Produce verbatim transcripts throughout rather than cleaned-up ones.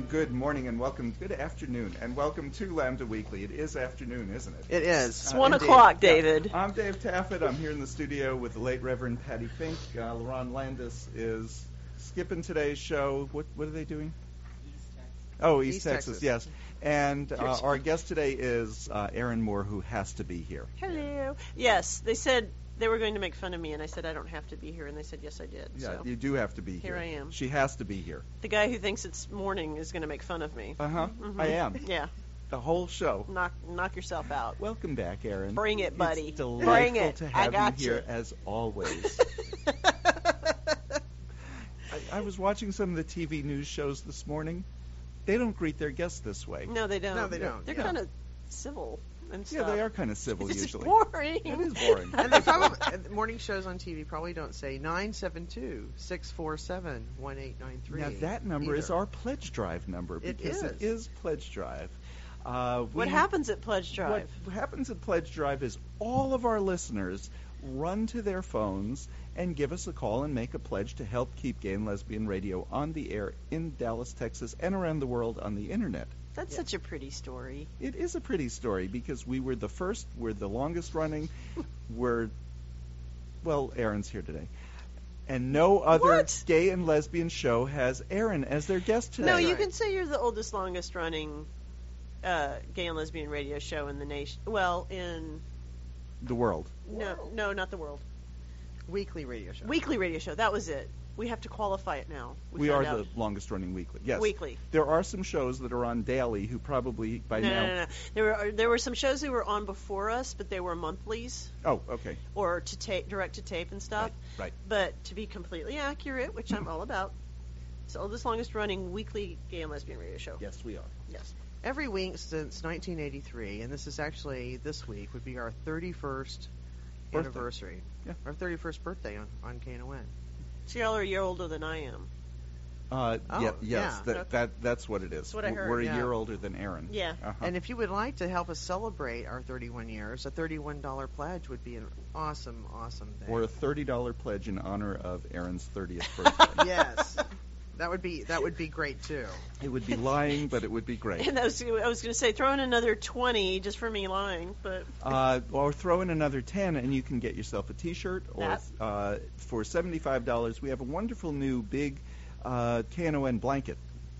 good morning and welcome, good afternoon, and welcome to Lambda Weekly. It is afternoon, isn't it? It is. It's Uh, one indeed. o'clock, David. Yeah. I'm Dave Taffet. I'm here in the studio with the late Reverend Patty Fink. Uh, LaRon Landis is skipping today's show. What what are they doing? East Texas. Oh, East, East Texas, Texas. yes. And uh, our guest today is uh, Aaron Moore, who has to be here. Hello. Yes, they said they were going to make fun of me, and I said I don't have to be here, and they said yes, I did. Yeah, so you do have to be here. Here I am. She has to be here. the guy who thinks it's morning is going to make fun of me. Uh huh. Mhm. I am. Yeah, The whole show. knock knock yourself out. Welcome back, Aaron. Bring it, buddy. It's delightful Bring it. to I have got you here you. as always. I, I was watching some of the T V news shows this morning. They don't greet their guests this way. No, they don't. No, they don't. They're Yeah. kind of civil and Yeah, stuff. they are kind of civil This is usually. boring. It is boring. And they probably and morning shows on T V probably don't say nine seven two, six four seven, one eight nine three. Now that number is our pledge drive number It because it is. is pledge drive. Uh, What we- happens at Pledge Drive? What happens at Pledge Drive is all of our listeners run to their phones and give us a call and make a pledge to help keep Gay and Lesbian Radio on the air in Dallas, Texas, and around the world on the internet. That's such a pretty story. It is a pretty story because we were the first, we're the longest running, we're, well, Aaron's here today. And no other What? gay and lesbian show has Aaron as their guest today. No, you right. can say you're the oldest, longest running uh, gay and lesbian radio show in the nation. Well, in The world. no, no, not the world. weekly radio show. Weekly radio show. That was it. We have to qualify it now. We, are found the longest running weekly. Yes. Weekly. There are some shows that are on daily who probably by No, now. no, no, no. There were there were some shows that were on before us, but they were monthlies Oh, okay. or to tape, direct to tape and stuff. Right, right. But to be completely accurate, which I'm all about, it's the oldest, longest running weekly gay and lesbian radio show. Yes, we are. Yes. Every week since nineteen eighty-three, and this is actually this week would be our thirty-first Birthday. anniversary. Yeah. Our thirty-first birthday on on K N O N. So y'all are a year older than I am. Uh, Oh, yeah, yes, yeah. that, Okay. that that's what it is. That's what I We're- heard. We're a Yeah. year older than Aaron. Yeah. Uh-huh. And if you would like to help us celebrate our thirty-one years, a thirty-one dollar pledge would be an awesome, awesome thing. or a thirty dollar pledge in honor of Aaron's thirtieth birthday. Yes. That would be that would be great too. It would be lying, but it would be great. And I was, I was going to say, throw in another twenty just for me lying, but Uh, or throw in another ten, and you can get yourself a T-shirt. Or That. uh, for seventy-five dollars, we have a wonderful new big uh, K N O N blanket.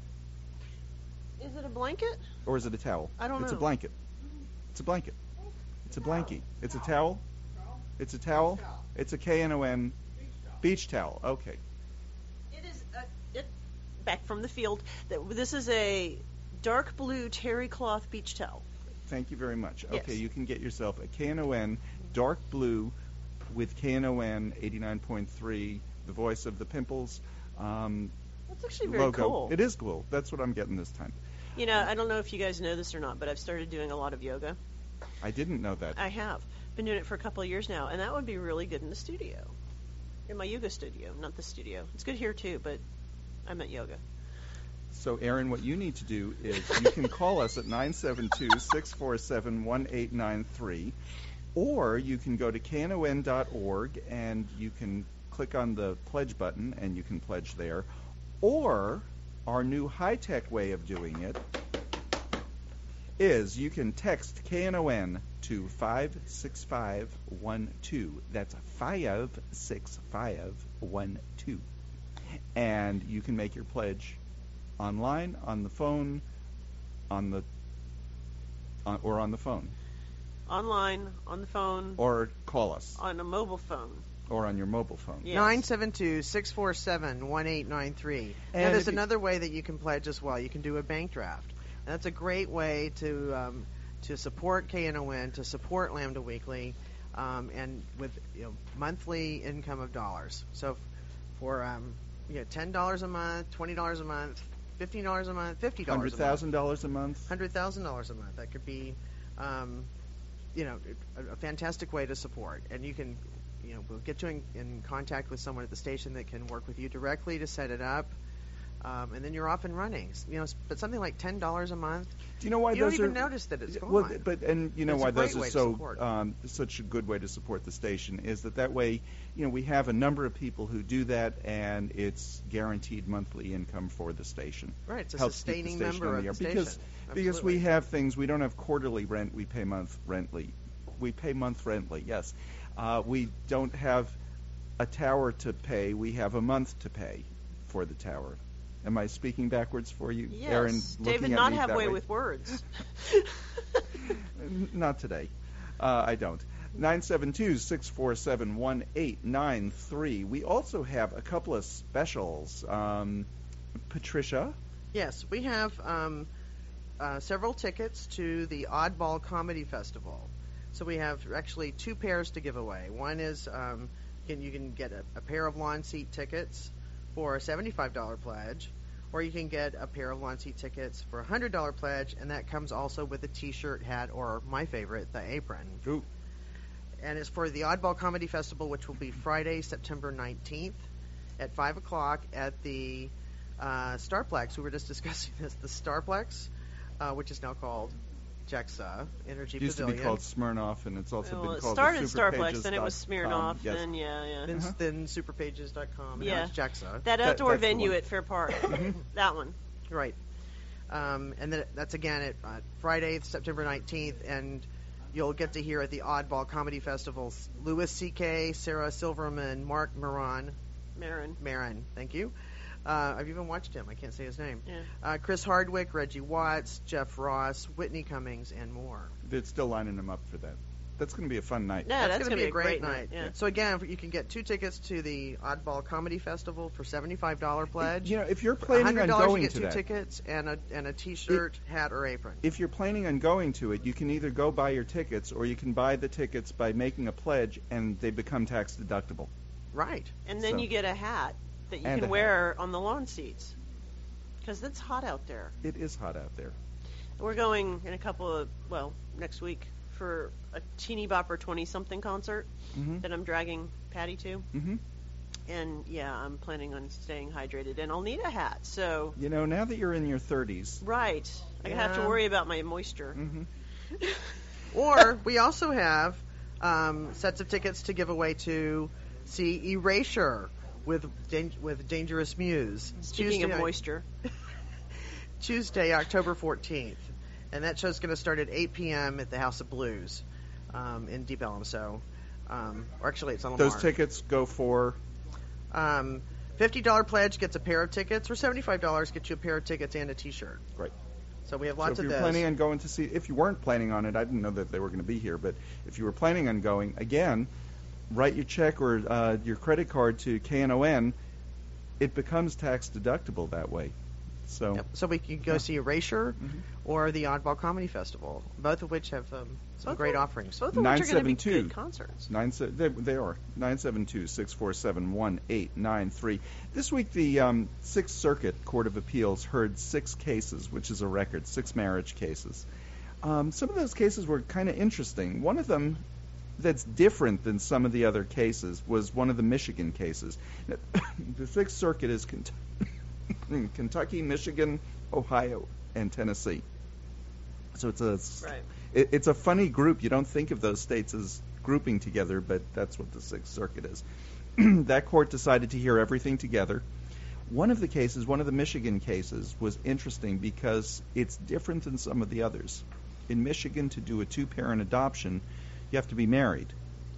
is it a blanket? Or is it a towel? I don't It's know. a blanket. It's a blanket. It's a blankie. It's a towel. It's a towel. It's a K N O N beach towel. Okay. It is a, it, back from the field. Th- This is a dark blue terry cloth beach towel. Thank you very much. Yes. Okay, you can get yourself a K N O N dark blue with K N O N eighty-nine point three, the voice of the pimples. Um, That's actually very logo. cool. It is cool. That's what I'm getting this time. You know, I don't know if you guys know this or not, but I've started doing a lot of yoga. I didn't know that. I have. Been doing it for a couple of years now, and that would be really good in the studio. In my yoga studio, not the studio. It's good here too, but I meant yoga. So, Aaron, what you need to do is you can call us at nine seven two, six four seven, one eight nine three, or you can go to K N O N dot org and you can click on the pledge button and you can pledge there. Or our new high-tech way of doing it is you can text K N O N to five six five one two. That's five six five one two. And you can make your pledge online, on the phone, on the on, or on the phone, Online, on the phone, or call us, on a mobile phone. or on your mobile phone. Yes. Nine seven two, six four seven, one eight nine three. And And there's if you- another way that you can pledge as well. You can do a bank draft. And that's a great way to um, to support K N O N, to support Lambda Weekly, um, and with you know, monthly income of dollars. So f- for um, you know, ten dollars a month, twenty dollars a month, fifteen dollars a month, fifty dollars Hundred a month, thousand dollars a month. hundred thousand dollars a month. That could be, um, you know, a, a fantastic way to support. And you can, you know, we'll get you in, in contact with someone at the station that can work with you directly to set it up. um, and then you're off and running. You know, but something like ten dollars a month. Do you know why you those don't even are, notice that it's gone. Well, but and you know It's why a great those are way to so support. um, such a good way to support the station is that that way, you know, we have a number of people who do that, and it's guaranteed monthly income for the station. Right, it's a Helps keep the sustaining station member on of the the air. because station. because we Absolutely. have things we don't have quarterly rent, we pay month rently. We pay month rently. Yes, uh, we don't have a tower to pay. We have a month to pay for the tower. Am I speaking backwards for you, Yes, Aaron? David, looking at not me have that way with words. N- Not today. Uh, I don't. nine seven two, six four seven, one eight nine three. We also have a couple of specials. Um, Patricia? Yes, we have um, uh, several tickets to the Oddball Comedy Festival. So we have actually two pairs to give away. One is um, can, you can get a, a pair of lawn seat tickets for a seventy-five dollars pledge, or you can get a pair of lawn seat tickets for a one hundred dollars pledge, and that comes also with a T-shirt, hat, or my favorite, the apron. Ooh. And it's for the Oddball Comedy Festival, which will be Friday, September nineteenth at five o'clock at the uh, Starplex. We were just discussing this. The Starplex, uh, which is now called JEXA Energy It used Pavilion. to be called Smirnoff, and it's also Well, been it called started the Starplex, then it was Superpages dot com. Smirnoff, Yes. then yeah, yeah. then, Uh-huh. then superpages dot com, and Yeah. now it's JEXA. That That- outdoor that's the venue one. at Fair Park. That one. Right. Um, and then that's again at uh, Friday, September nineteenth, and you'll get to hear at the Oddball Comedy Festival Louis C K, Sarah Silverman, Mark Maron, Marin. Marin, thank you. Uh, I've even watched him. I can't say his name. Yeah. Uh, Chris Hardwick, Reggie Watts, Jeff Ross, Whitney Cummings, and more. They're still lining them up for that. That's going to be a fun night. Yeah, that's, going to gonna be a great, night. Yeah. So again, you can get two tickets to the Oddball Comedy Festival for seventy-five dollars pledge. You know, if you're For planning one hundred on dollars going you get to two that, tickets and a and a T-shirt, hat, or apron. if you're planning on going to it, you can either go buy your tickets, or you can buy the tickets by making a pledge, and they become tax deductible. Right. And then So- you get a hat that you And a can hat. wear on the lawn seats. Because it's hot out there. It is hot out there. We're going in a couple of, well, next week for a Teeny Bopper twenty-something concert Mm-hmm. that I'm dragging Patty to. Mm-hmm. And, yeah, I'm planning on staying hydrated. And I'll need a hat, so... You know, now that you're in your thirties, Right. I have to Yeah. worry about my moisture. mm-hmm. Or we also have um, sets of tickets to give away to see Erasure with Dan- with Dangerous Muse. Speaking of Tuesday- moisture. Tuesday, October fourteenth. And that show's going to start at eight p.m. at the House of Blues um, in Deep Ellum. So, um, or actually, it's on Lamar. Those tickets go for Um, fifty dollars pledge gets a pair of tickets, or seventy-five dollars gets you a pair of tickets and a T-shirt. Right. So we have So lots if of you're those. planning on going to see, if you weren't planning on it, I didn't know that they were going to be here, but if you were planning on going, again, write your check or uh, your credit card to K N O N. It becomes tax deductible that way. So Yep. So we can go Yeah. see Erasure Mhm. or the Oddball Comedy Festival, both of which have um, some Both great of- offerings. Both of which are going to be nine seven two. good concerts. Nine se- they, they are nine seven two six four seven one eight nine three. This week, the um, Sixth Circuit Court of Appeals heard six cases, which is a record, six marriage cases. Um, some of those cases were kind of interesting. One of them that's different than some of the other cases was one of the Michigan cases. The Sixth Circuit is Kent- Kentucky, Michigan, Ohio, and Tennessee. So it's a Right. it, it's a funny group. You don't think of those states as grouping together, but that's what the Sixth Circuit is. That court decided to hear everything together. One of the cases, one of the Michigan cases, was interesting because it's different than some of the others. In Michigan, to do a two-parent adoption, you have to be married.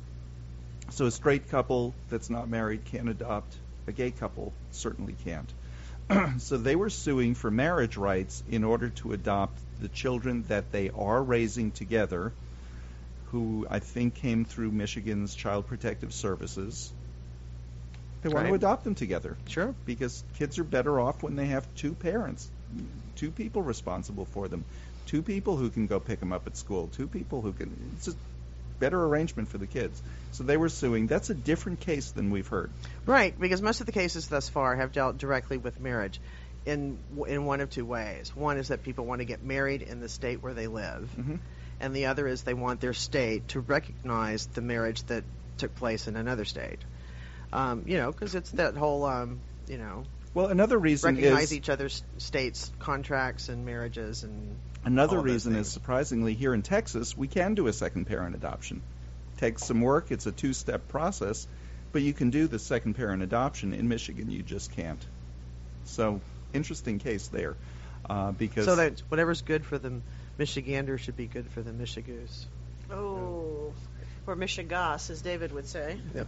So a straight couple that's not married can't adopt. A gay couple certainly can't. So they were suing for marriage rights in order to adopt the children that they are raising together, who I think came through Michigan's Child Protective Services. They want to Right. adopt them together Sure. because kids are better off when they have two parents, two people responsible for them, two people who can go pick them up at school, two people who can. It's a better arrangement for the kids. So they were suing. That's a different case than we've heard. Right, because most of the cases thus far have dealt directly with marriage in in one of two ways. One is that people want to get married in the state where they live, Mhm. and the other is they want their state to recognize the marriage that took place in another state. Um, you know, because it's that whole, um, you know, Well, another reason recognize is each other's states' contracts and marriages and another all of those reason is things. surprisingly here in Texas we can do a second parent adoption. Takes some work. It's a two-step process, but you can do the second parent adoption. In Michigan, you just can't. So interesting case there, uh, because So that whatever's good for the Michigander should be good for the Michigoose. Oh, or Michigas, as David would say. Yep.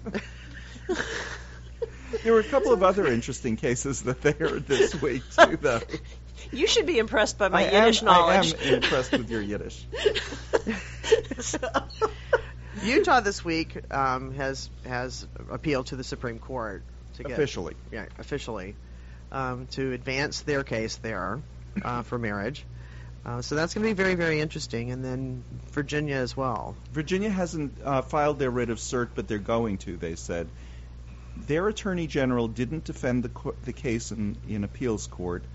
there were a couple of other interesting cases that they heard this week too, though. You should be impressed by my I am, Yiddish knowledge. I am impressed with your Yiddish. So- Utah this week um, has has appealed to the Supreme Court to get Officially. yeah, officially um, to advance their case there uh, for marriage. Uh, so that's going to be very, very interesting. And then Virginia as well. Virginia hasn't uh, filed their writ of cert, but they're going to, they said. Their attorney general didn't defend the, co- the case in, in appeals court.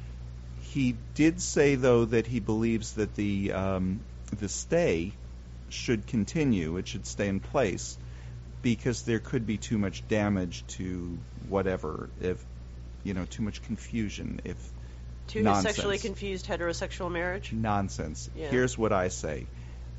He did say, though, that he believes that the um, the stay should continue. It should stay in place because there could be too much damage to whatever, if, you know, too much confusion, if To his Nonsense. sexually confused heterosexual marriage? nonsense. Yeah. Here's what I say.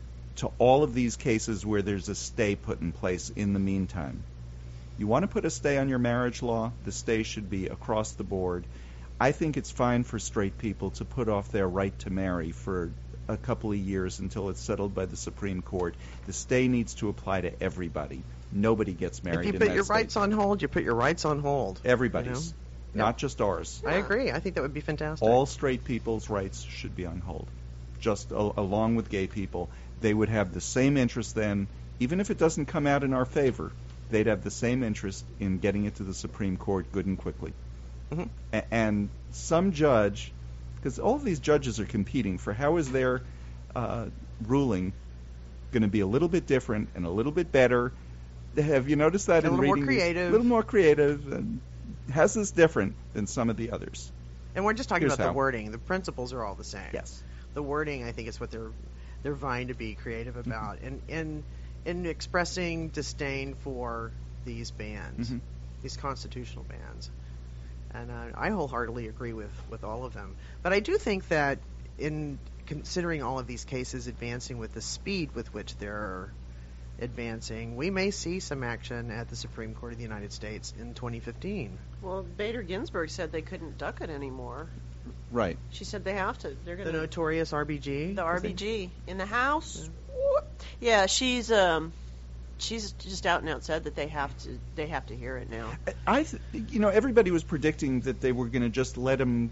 To all of these cases where there's a stay put in place in the meantime, you want to put a stay on your marriage law, the stay should be across the board. I think it's fine for straight people to put off their right to marry for a couple of years until it's settled by the Supreme Court. The stay needs to apply to everybody. Nobody gets married If you in put that your state. rights on hold, you put your rights on hold. Everybody's, you know? not just ours. I agree. I think that would be fantastic. All straight people's rights should be on hold, just a- along with gay people. They would have the same interest then, even if it doesn't come out in our favor, they'd have the same interest in getting it to the Supreme Court good and quickly. Mhm. A- and some judge, because all of these judges are competing for how is their uh, ruling going to be a little bit different and a little bit better. Have you noticed that A in little more reading these- creative. A little more creative, and how's this different than some of the others? And we're just talking Here's about how. the wording. The principles are all the same. Yes. The wording, I think, is what they're they're vying to be creative Mm-hmm. about, and in in expressing disdain for these bans, Mhm. these constitutional bans. And uh, I wholeheartedly agree with, with all of them. But I do think that in considering all of these cases advancing with the speed with which they're advancing, we may see some action at the Supreme Court of the United States in twenty fifteen. Well, Bader Ginsburg said they couldn't duck it anymore. Right. She said they have to. They're The going to. notorious R B G. The R B G in the House. Yeah, she's um, she's just out and out said that they have to. They have to hear it now. I, th- you know, everybody was predicting that they were going to just let him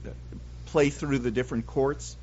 play through the different courts.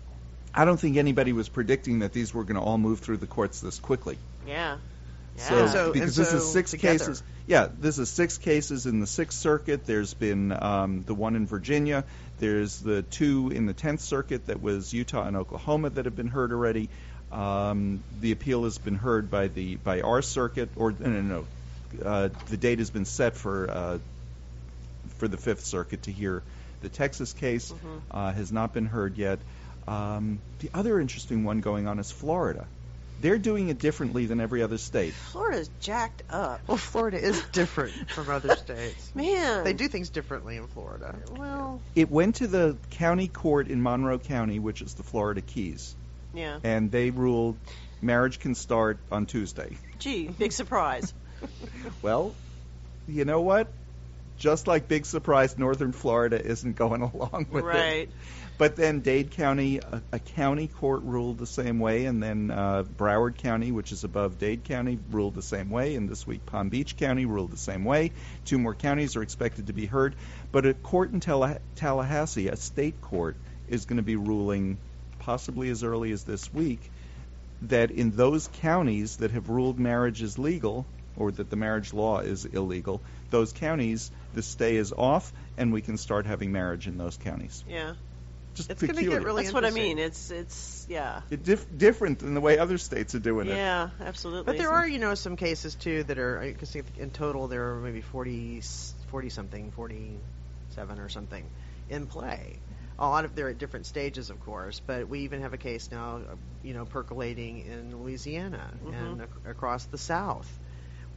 I don't think anybody was predicting that these were going to all move through the courts this quickly. Yeah. Yeah. So, So- because and this is so six together. cases. Yeah, this is six cases in the Sixth Circuit. There's been um, the one in Virginia. There's the two in the Tenth Circuit that was Utah and Oklahoma that have been heard already. Um, the appeal has been heard by the by our circuit, or no, no, no. Uh, the date has been set for uh, for the Fifth Circuit to hear the Texas case. Mhm. Uh, has not been heard yet. Um, the other interesting one going on is Florida. They're doing it differently than every other state. Florida's jacked up. Well, Florida is different from other states. Man. They do things differently in Florida. Well, It went to the county court in Monroe County, which is the Florida Keys, yeah. and they ruled marriage can start on Tuesday. Gee, big surprise. Well, you know what? Just like big surprise, Northern Florida isn't going along with it. Right. But then Dade County, a, a county court ruled the same way, and then uh, Broward County, which is above Dade County, ruled the same way, and this week Palm Beach County ruled the same way. Two more counties are expected to be heard. But a court in Talla- Tallahassee, a state court, is going to be ruling possibly as early as this week that in those counties that have ruled marriage is legal, or that the marriage law is illegal, those counties, the stay is off, and we can start having marriage in those counties. Yeah. Just It's gonna get peculiar. really That's what I interesting. mean. It's it's yeah. It dif- different than the way other states are doing it. Yeah, absolutely. But there are, you know, some cases too that are. I guess in total there are maybe forty, forty something, forty-seven or something in play. A lot of they're at different stages, of course. But we even have a case now, uh, you know, percolating in Louisiana Mhm. and ac- across the South,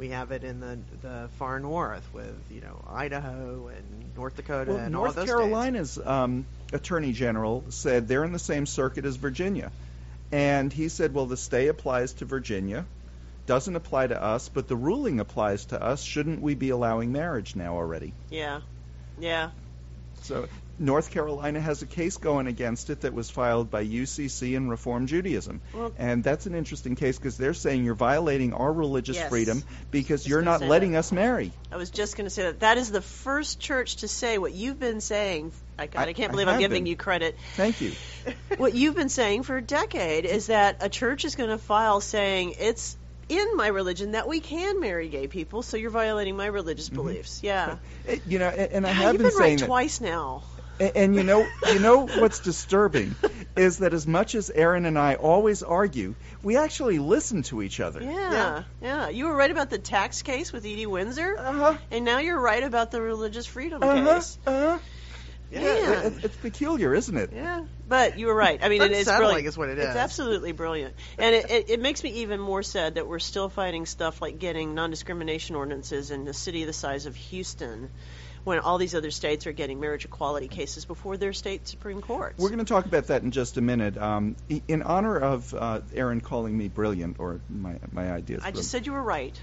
We have it in the the far north with, you know, Idaho and North Dakota Well, and North all those Carolina's um, Attorney General said they're in the same circuit as Virginia. And he said, well, the stay applies to Virginia, doesn't apply to us, but the ruling applies to us. Shouldn't we be allowing marriage now already? Yeah. Yeah. So North Carolina has a case going against it that was filed by U C C and Reform Judaism. Well, and that's an interesting case because they're saying you're violating our religious Yes. freedom because Just you're gonna not say letting that. us marry. I was just going to say that. That is the first church to say what you've been saying. I, God, I, I- can't I believe I'm have giving been. you credit. Thank you. What you've been saying for a decade is that a church is going to file saying it's in my religion that we can marry gay people, so you're violating my religious beliefs. Yeah. It- you know, and, and I God, have you've been been saying right that. twice now. And, and you know, you know what's disturbing is that as much as Aaron and I always argue, we actually listen to each other. Yeah, Yeah. yeah. You were right about the tax case with Edie Windsor, Uh-huh. and now you're right about the religious freedom Uh-huh. case. Uh-huh. Yeah. Man. It, it's peculiar, isn't it? Yeah, but you were right. I mean, it is Unsettling brilliant. is what it It's is. absolutely brilliant, and it, it, it makes me even more sad that we're still fighting stuff like getting non-discrimination ordinances in a city the size of Houston, when all these other states are getting marriage equality cases before their state Supreme Courts. We're going to talk about that in just a minute. Um, i- in honor of uh, Aaron calling me brilliant, or my my ideas. I just said you were right.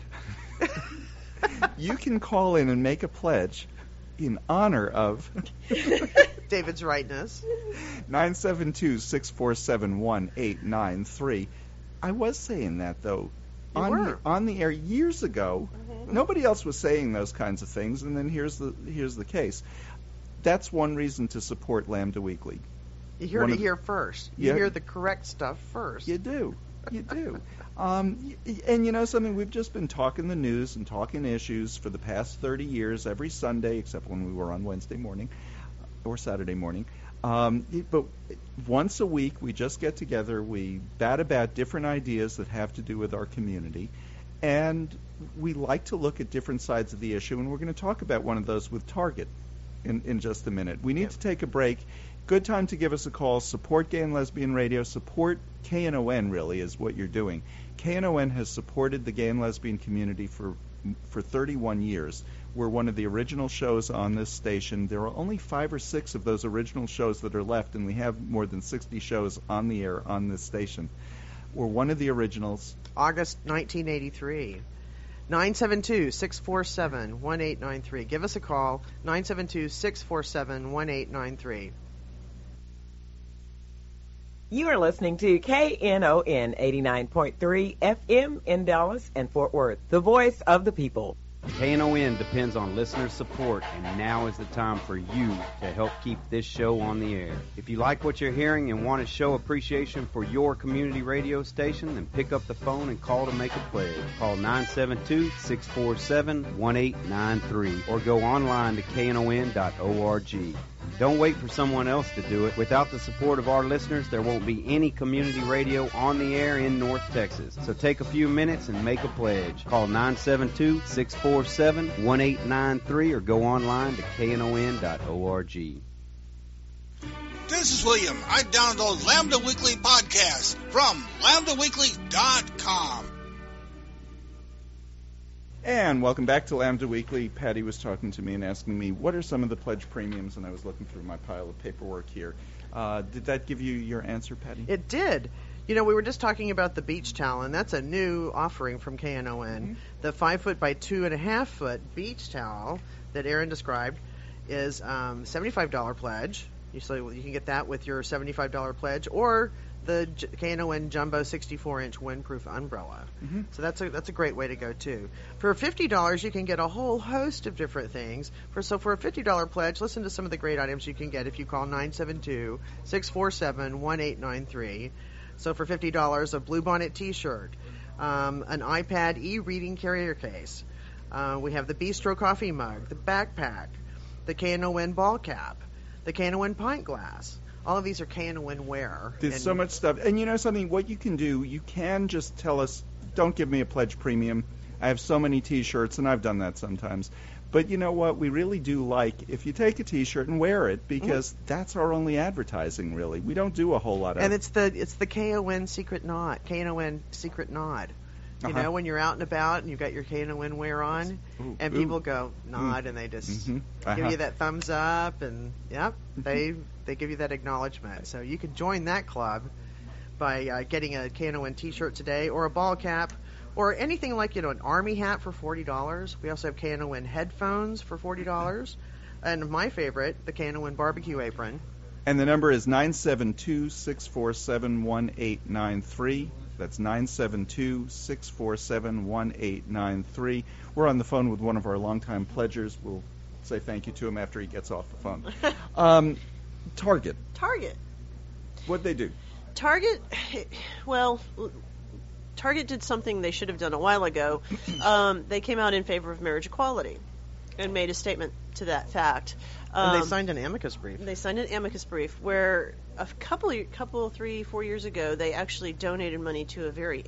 You can call in and make a pledge in honor of David's rightness. nine seven two, six four seven, one eight nine three. I was saying that, though, You on, were. The, on the air years ago. Mm-hmm. Nobody else was saying those kinds of things, and then here's the here's the case. That's one reason to support Lambda Weekly. You hear One it of- here first. You Yeah. hear the correct stuff first. You do. You do. Um, y- and you know something? We've just been talking the news and talking issues for the past thirty years, every Sunday, except when we were on Wednesday morning or Saturday morning. Um, y- but once a week, we just get together. We bat about different ideas that have to do with our community. And we like to look at different sides of the issue, and we're going to talk about one of those with Target in, in just a minute. We need Yep. to take a break. Good time to give us a call. Support Gay and Lesbian Radio. Support K N O N, really, is what you're doing. K N O N has supported the gay and lesbian community for for thirty-one years. We're one of the original shows on this station. There are only five or six of those original shows that are left, and we have more than sixty shows on the air on this station. We're one of the originals. August nineteen eighty-three. nine seven two, six four seven, one eight nine three. Give us a call. nine seven two, six four seven, one eight nine three. You are listening to K N O N eighty-nine point three F M in Dallas and Fort Worth, the voice of the people. K N O N depends on listener support, and now is the time for you to help keep this show on the air. If you like what you're hearing and want to show appreciation for your community radio station, then pick up the phone and call to make a pledge. Call nine seven two, six four seven, one eight nine three or go online to K N O N dot org. Don't wait for someone else to do it. Without the support of our listeners, there won't be any community radio on the air in North Texas. So take a few minutes and make a pledge. Call nine seven two, six four seven, one eight nine three or go online to K N O N dot org. This is William. I download Lambda Weekly podcast from lambda weekly dot com. And welcome back to Lambda Weekly. Patty was talking to me and asking me, what are some of the pledge premiums? And I was looking through my pile of paperwork here. Uh, did that give you your answer, Patty? It did. You know, we were just talking about the beach towel, and that's a new offering from K N O N. Mm-hmm. The five foot by two and a half foot beach towel that Aaron described is um, seventy-five dollars pledge. You, so you can get that with your seventy-five dollars pledge, or the J- K N O N Jumbo sixty-four inch windproof umbrella. Mm-hmm. So that's a that's a great way to go too. For fifty dollars, you can get a whole host of different things. For so for a fifty dollars pledge, listen to some of the great items you can get if you call nine seven two, six four seven, one eight nine three. So for fifty dollars, a Bluebonnet T-shirt, um, an iPad e-reading carrier case. Uh, we have the Bistro coffee mug, the backpack, the K N O N ball cap, the K N O N pint glass. All of these are K N O N wear. There's And so much stuff. And you know something? What you can do, you can just tell us, don't give me a pledge premium. I have so many T-shirts, and I've done that sometimes. But you know what? We really do like if you take a T-shirt and wear it, because Mm-hmm. that's our only advertising, really. We don't do a whole lot of And it's the it's the K O N secret knot, K N O N secret knot. You Uh-huh. know, when you're out and about and you've got your K N O N wear on, Ooh, and ooh. people go nod and they just Mhm. give Uh-huh. you that thumbs up, and yep, they they give you that acknowledgement. So you can join that club by uh, getting a K N O N T-shirt today, or a ball cap, or anything like, you know, an Army hat for forty dollars. We also have K N O N headphones for forty dollars, and my favorite, the K N O N barbecue apron. And the number is nine seven two, six four seven, one eight nine three. That's nine seven two, six four seven, one eight nine three. We're on the phone with one of our longtime pledgers. We'll say thank you to him after he gets off the phone. um, Target. Target. What'd they do? Target, well, Target did something they should have done a while ago. Um, they came out in favor of marriage equality and made a statement to that fact. Um, And they signed an amicus brief. They signed an amicus brief where a couple, couple, three, four years ago, they actually donated money to a very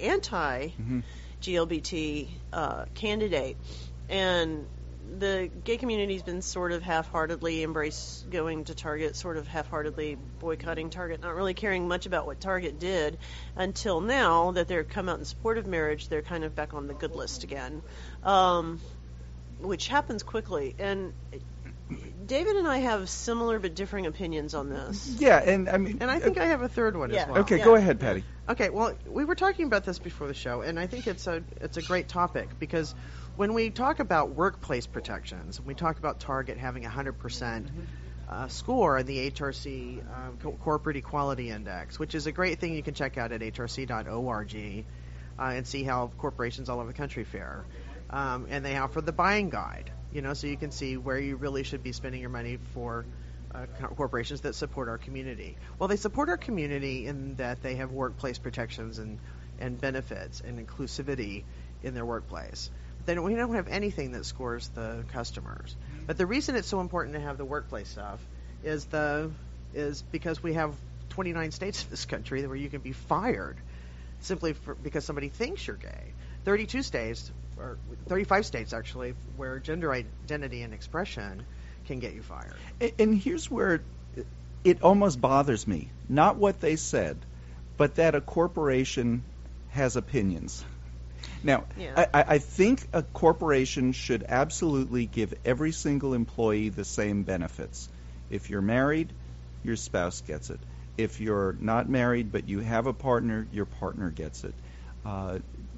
anti-G L B T uh, candidate, and the gay community's been sort of half-heartedly embrace going to Target, sort of half-heartedly boycotting Target, not really caring much about what Target did, until now that they're come out in support of marriage. They're kind of back on the good list again, um, which happens quickly. And David and I have similar but differing opinions on this. Yeah, and I mean, And I think I have a third one Yeah. as well. okay, Yeah. go ahead, Patty. Okay, well, we were talking about this before the show, and I think it's a it's a great topic because when we talk about workplace protections, we talk about Target having a one hundred percent uh, score in the H R C uh, Co- Corporate Equality Index, which is a great thing you can check out at H R C dot org uh, and see how corporations all over the country fare. Um, and they offer the buying guide, you know, so you can see where you really should be spending your money for uh, co- corporations that support our community. Well, they support our community in that they have workplace protections and, and benefits and inclusivity in their workplace. They don't, we don't have anything that scores the customers. But the reason it's so important to have the workplace stuff is the is because we have twenty-nine states in this country where you can be fired simply for, because somebody thinks you're gay. thirty-two states, or thirty-five states actually, where gender identity and expression can get you fired. And- And here's where it, it almost bothers me. Not what they said, but that a corporation has opinions. Now, Yeah. I, I I think a corporation should absolutely give every single employee the same benefits. If you're married, your spouse gets it. If you're not married but you have a partner, your partner gets it. Uh,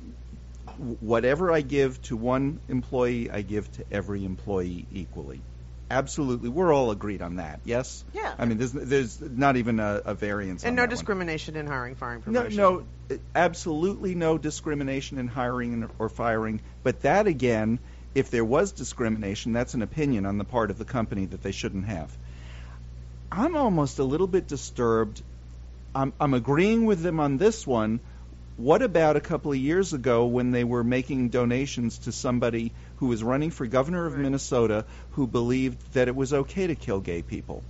w- whatever I give to one employee, I give to every employee equally. Absolutely, we're all agreed on that. Yes. Yeah. I mean, there's there's not even a, a variance. And on no that one. discrimination in hiring, firing, No, promotion. no, absolutely no discrimination in hiring or firing. But that, again, if there was discrimination, that's an opinion on the part of the company that they shouldn't have. I'm almost a little bit disturbed. I'm, I'm agreeing with them on this one. What about a couple of years ago when they were making donations to somebody who was running for governor of Right. Minnesota who believed that it was okay to kill gay people?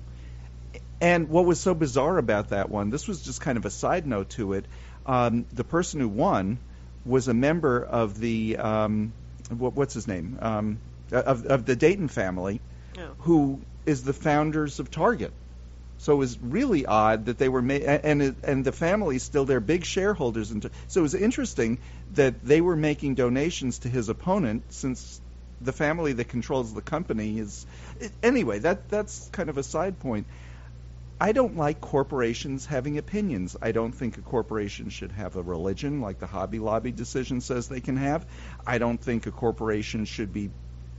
And what was so bizarre about that one, this was just kind of a side note to it, um, the person who won was a member of the, um, what, what's his name, um, of, of the Dayton family, Oh. who is the founders of Target. So it was really odd that they were, ma- and it, and the family's still their big shareholders. In Tar- so it was interesting that they were making donations to his opponent, since the family that controls the company is. Anyway, that that's kind of a side point. I don't like corporations having opinions. I don't think a corporation should have a religion like the Hobby Lobby decision says they can have. I don't think a corporation should be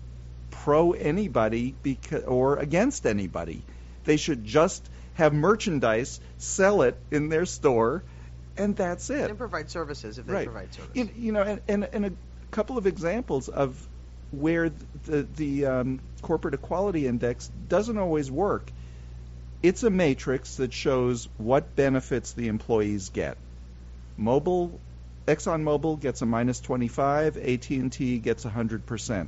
pro anybody beca- or against anybody. They should just have merchandise, sell it in their store, and that's it. And provide services if they Right. provide services. You, you know, and, and, and a couple of examples of where the, the um, Corporate Equality Index doesn't always work. It's a matrix that shows what benefits the employees get. Mobil, ExxonMobil gets a minus twenty-five, A T and T gets one hundred percent.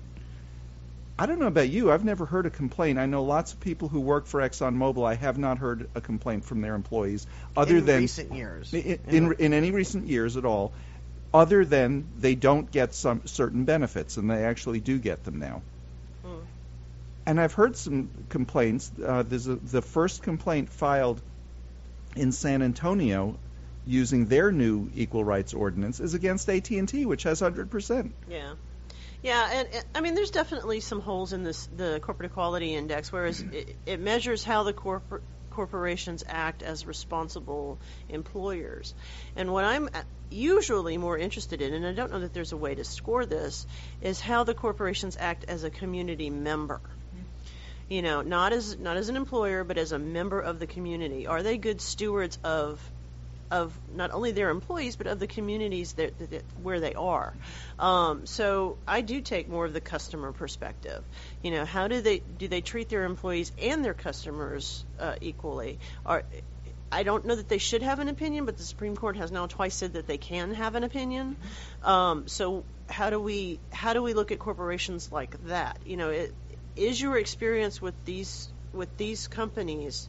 I don't know about you. I've never heard a complaint. I know lots of people who work for ExxonMobil. I have not heard a complaint from their employees, other in than recent years. in, in, in any recent years at all, other than they don't get some certain benefits, and they actually do get them now. Hmm. And I've heard some complaints. Uh, there's a, the first complaint filed in San Antonio using their new equal rights ordinance is against A T and T, which has one hundred percent. Yeah. Yeah, and, and I mean, there's definitely some holes in this the corporate equality index, whereas it, it measures how the corporate corporations act as responsible employers. And what I'm usually more interested in, and I don't know that there's a way to score this, is how the corporations act as a community member. You know, not as not as an employer, but as a member of the community. Are they good stewards of of not only their employees, but of the communities that, that, that where they are? Um, so I do take more of the customer perspective. You know, how do they do they treat their employees and their customers uh, equally? Are I don't know that they should have an opinion, but the Supreme Court has now twice said that they can have an opinion. Um, so how do we how do we look at corporations like that? You know, it, is your experience with these with these companies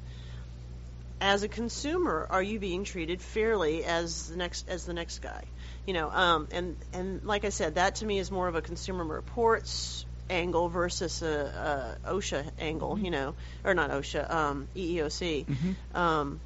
as a consumer, are you being treated fairly as the next as the next guy? You know, um, and and like I said, that to me is more of a Consumer Reports angle versus a, a OSHA angle. Mm-hmm. You know, or not OSHA, um, E E O C. Mm-hmm. Um,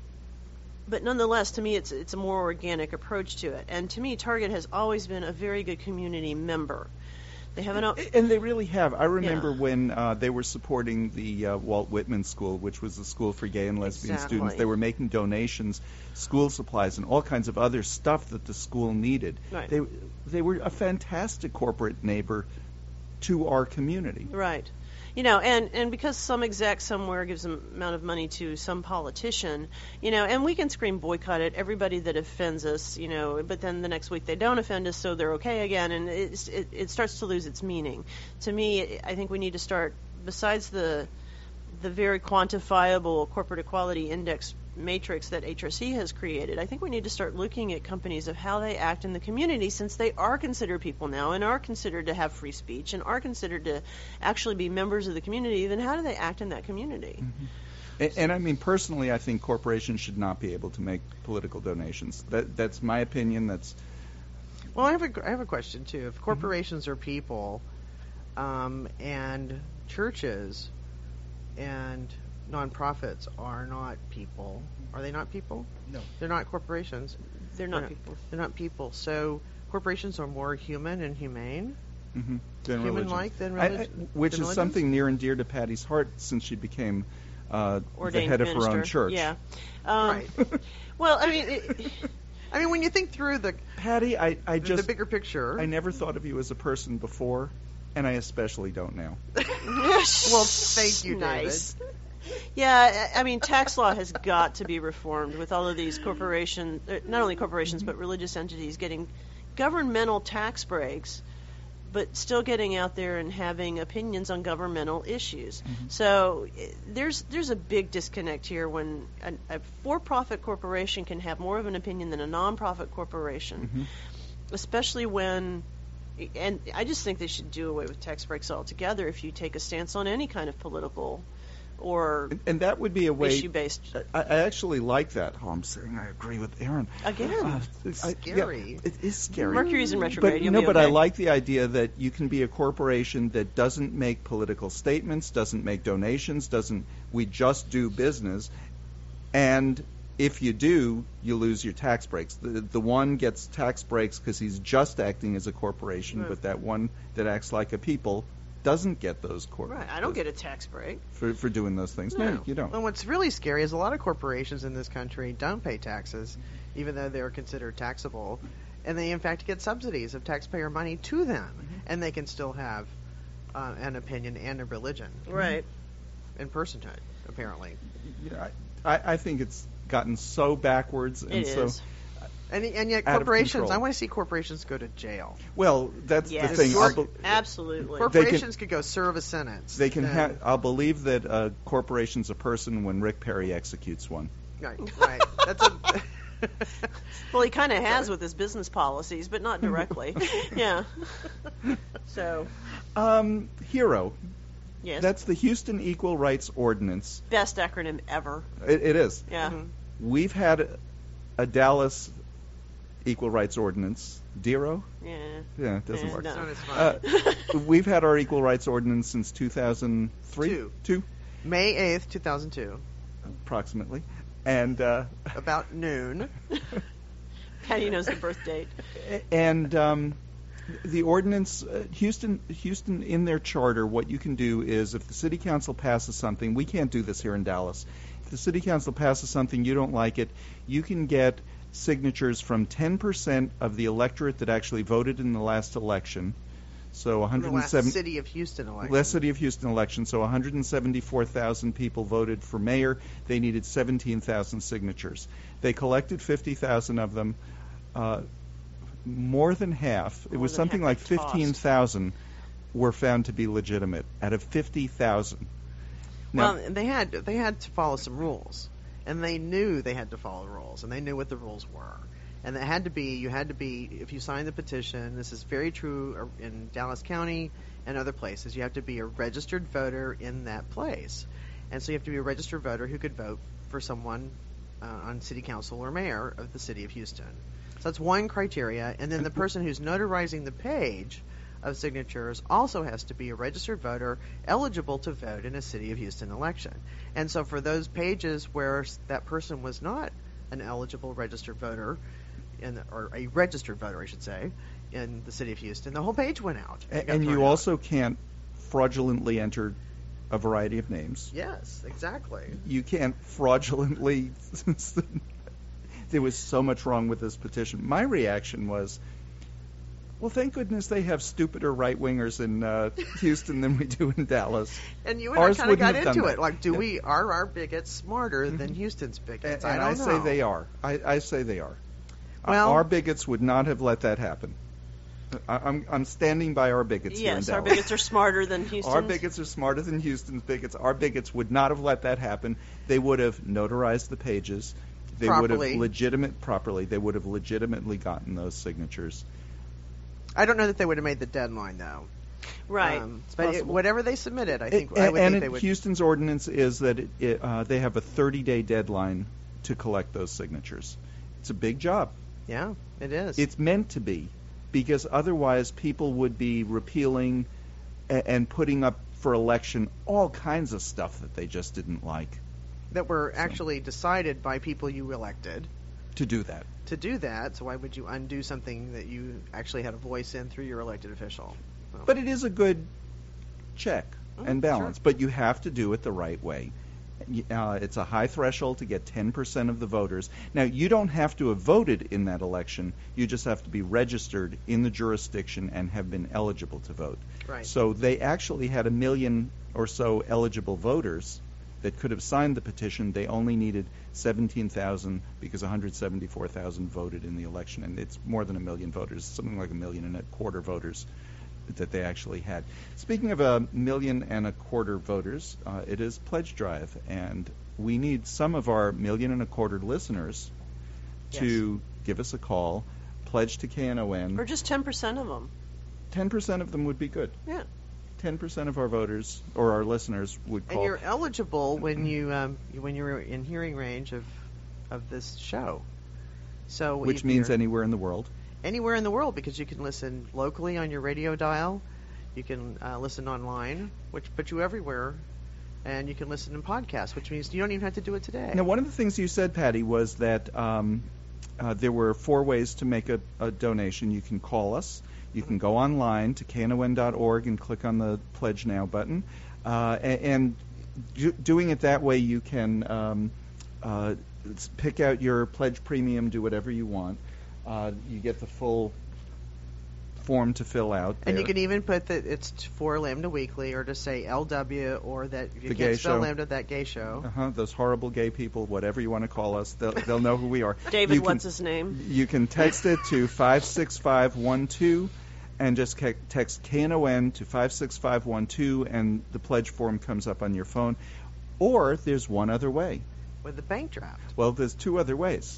but nonetheless, to me, it's it's a more organic approach to it. And to me, Target has always been a very good community member. They haven't, and they really have. I remember yeah. when uh, they were supporting the uh, Walt Whitman School, which was a school for gay and lesbian exactly. students. They were making donations, school supplies, and all kinds of other stuff that the school needed. Right. They they were a fantastic corporate neighbor to our community. Right. You know, and, and because some exec somewhere gives an amount of money to some politician, you know, and we can scream boycott at everybody that offends us, you know, but then the next week they don't offend us, so they're okay again, and it's, it, it starts to lose its meaning. To me, I think we need to start, besides the the very quantifiable corporate equality index matrix that H R C has created, I think we need to start looking at companies of how they act in the community, since they are considered people now and are considered to have free speech and are considered to actually be members of the community. Then how do they act in that community? Mm-hmm. And, and I mean, personally, I think corporations should not be able to make political donations. That that's my opinion. That's well, I have a I have a question too. If corporations mm-hmm. are people, um, and churches and nonprofits are not people. Are they not people? No. They're not corporations. They're not they're people. They're not people. So corporations are more human and humane. Mm-hmm. Than Human-like than I, I, religion. which than is religions? something near and dear to Patty's heart since she became uh, the Ordained head minister. of her own church. Yeah. Um, right. Well, I mean, it, I mean, when you think through the Patty, I, I the, just the bigger picture. I never thought of you as a person before, and I especially don't now. Well, thank you, nice. David. Yeah, I mean, tax law has got to be reformed with all of these corporations, not only corporations, but religious entities getting governmental tax breaks, but still getting out there and having opinions on governmental issues. Mm-hmm. So there's there's a big disconnect here when a, a for-profit corporation can have more of an opinion than a non-profit corporation, mm-hmm. especially when, and I just think they should do away with tax breaks altogether if you take a stance on any kind of political or and, and that would be a way issue-based. I, I actually like that. Oh, I'm saying I agree with Aaron. Again, uh, it's I, scary. Yeah, it is scary. Mercury's in retrograde. But You'll no, be but okay. I like the idea that you can be a corporation that doesn't make political statements, doesn't make donations, doesn't. We just do business, and if you do, you lose your tax breaks. The, the one gets tax breaks because he's just acting as a corporation, right. but that one that acts like a people doesn't get those cor- Right, I don't get a tax break for for doing those things. No, No, you don't. And what's really scary is a lot of corporations in this country don't pay taxes, even though they're considered taxable, and they in fact get subsidies of taxpayer money to them, mm-hmm. and they can still have uh, an opinion and a religion, right, and personhood, apparently. Yeah, I, I think it's gotten so backwards and it so. is. And, and yet Out of corporations, control. I want to see corporations go to jail. Well, that's Yes. the thing. Your- I'll be- Absolutely. Corporations could go serve a sentence. They can. then- Ha- I'll believe that a corporation's a person when Rick Perry executes one. Right, right. That's a. Well, he kind of has with his business policies, but not directly. Yeah. So, Um, HERO. yes. That's the Houston Equal Rights Ordinance. Best acronym ever. It, it is. Yeah. Mhm. We've had a, a Dallas Equal Rights Ordinance. DERO? Yeah. Yeah, it doesn't Eh, work. no. No, it's fine. Uh, we've had our Equal Rights Ordinance since two thousand three. Two. Two, May eighth, two thousand two. approximately. and uh, About noon. Patty knows the birth date. and um, the ordinance, uh, Houston, Houston, in their charter, what you can do is if the city council passes something, we can't do this here in Dallas. If the city council passes something, you don't like it, you can get signatures from ten percent of the electorate that actually voted in the last election. So one hundred seven. The last City of Houston election. Last City of Houston election. So one hundred seventy-four thousand people voted for mayor. They needed seventeen thousand signatures. They collected fifty thousand of them. Uh, more than half, it More was than something half like they tossed. fifteen thousand were found to be legitimate out of fifty thousand. Now, Well, they had they had to follow some rules, and they knew they had to follow rules, and they knew what the rules were. And it had to be, you had to be, if you signed the petition, this is very true in Dallas County and other places, you have to be a registered voter in that place. And so you have to be a registered voter who could vote for someone uh, on city council or mayor of the city of Houston. So that's one criteria. And then the person who's notarizing the page of signatures also has to be a registered voter eligible to vote in a city of Houston election. And so for those pages where that person was not an eligible registered voter, in, or a registered voter, I should say, in the city of Houston, the whole page went out. a- got and thrown you out. also can't fraudulently enter a variety of names. Yes, exactly. You can't fraudulently. There was so much wrong with this petition. My reaction was, well, thank goodness they have stupider right-wingers in uh, Houston than we do in Dallas. And you and I Ours kind of wouldn't got have done into that. it. Like, do Yeah. we are our bigots smarter than Houston's And, bigots? and I I, don't say know. they are. I, I say they are. Well- our bigots would not have let that happen. I, I'm, I'm standing by our bigots here in Yes, Dallas. our bigots are smarter than Houston's. Our bigots are smarter than Houston's bigots. Our bigots would not have let that happen. They would have notarized the pages. They would Properly. have legitimate properly. They would have legitimately gotten those signatures. I don't know that they would have made the deadline though. Right. Um, It's but it, possible. whatever they submitted, I think It- I would and think it- they would. Houston's ordinance is that it, it, uh, they have a thirty-day deadline to collect those signatures. It's a big job. Yeah, it is. It's meant to be, because otherwise people would be repealing a- and putting up for election all kinds of stuff that they just didn't like. that were actually decided by people you elected To do that. to do that. So why would you undo something that you actually had a voice in through your elected official? Well, But it is a good check Mm, and balance. sure. But you have to do it the right way. Y- Uh, it's a high threshold to get ten percent of the voters. Now, you don't have to have voted in that election. You just have to be registered in the jurisdiction and have been eligible to vote. Right. So they actually had a million or so eligible voters that could have signed the petition. They only needed seventeen thousand because one hundred seventy-four thousand voted in the election, and it's more than a million voters, something like a million and a quarter voters that they actually had. Speaking of a million and a quarter voters, uh, it is Pledge Drive, and we need some of our million and a quarter listeners to give us a call, pledge to K N O N. Or just ten percent of them. ten percent of them would be good. Yeah. ten percent of our voters or our listeners would and call. you're eligible when you um, when you're in hearing range of of this show. So which if means you're anywhere in the world. anywhere in the world, because you can listen locally on your radio dial, you can uh, listen online, which puts you everywhere, and you can listen in podcasts, which means you don't even have to do it today. Now, one of the things you said, Patty, was that um, uh, there were four ways to make a, a donation. You can call us. You can go online to K N O N dot org and click on the Pledge Now button. Uh, and and do, doing it that way, you can um, uh, s- pick out your pledge premium, do whatever you want. Uh, you get the full form to fill out. And you there. can even put that it's t- for Lambda Weekly, or to say L W, or that if you The can't gay spell show. Lambda, that gay show. Uh-huh, those horrible gay people, whatever you want to call us, they'll, they'll know who we are. David, You can- what's his name? You can text it to five six five one two and just ke- text K N O N to five six five one two, and the pledge form comes up on your phone. Or there's one other way. With the bank draft. Well, there's two other ways.